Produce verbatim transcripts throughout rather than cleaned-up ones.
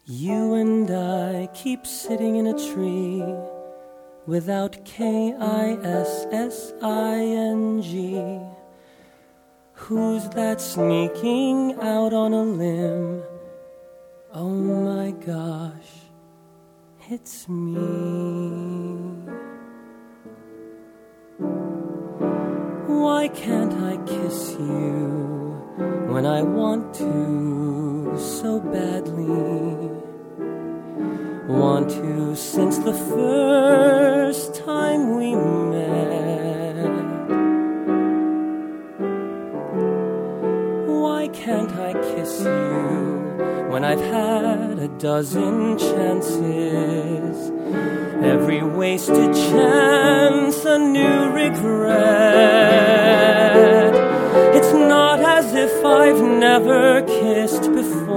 You and I keep sitting in a tree without K I S S I N G. Who's that sneaking out on a limb? Oh my gosh, it's me. Why can't I kiss you when I want to so badly? Want to since the first time we met. Why can't I kiss you when I've had a dozen chances? Every wasted chance a new regret. It's not as if I've never kissed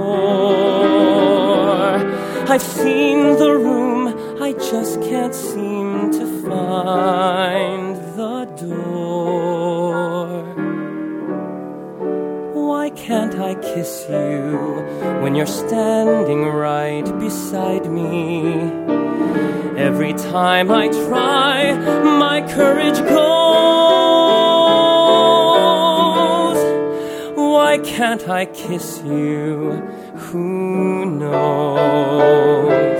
before. I've seen the room, I just can't seem to find the door. Why can't I kiss you when you're standing right beside me? Every time I try, my courage goes. Why can't I kiss you? Who knows?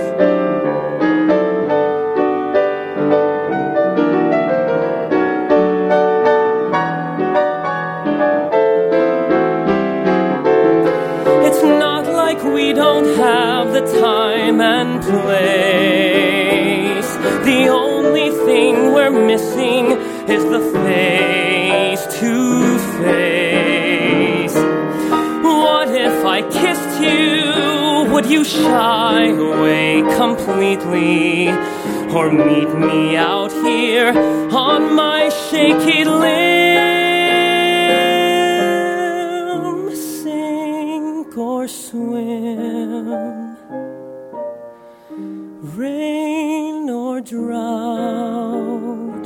It's not like we don't have the time and place. The only thing we're missing is the face to face. What if I kissed you? Would you shy away completely? Or meet me out here on my shaky limb? Sink or swim, rain or drought,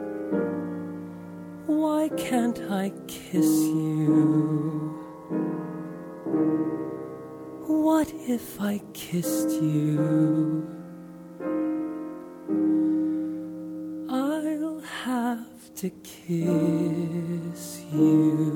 why can't I kiss you? What if I kissed you? I'll have to kiss you.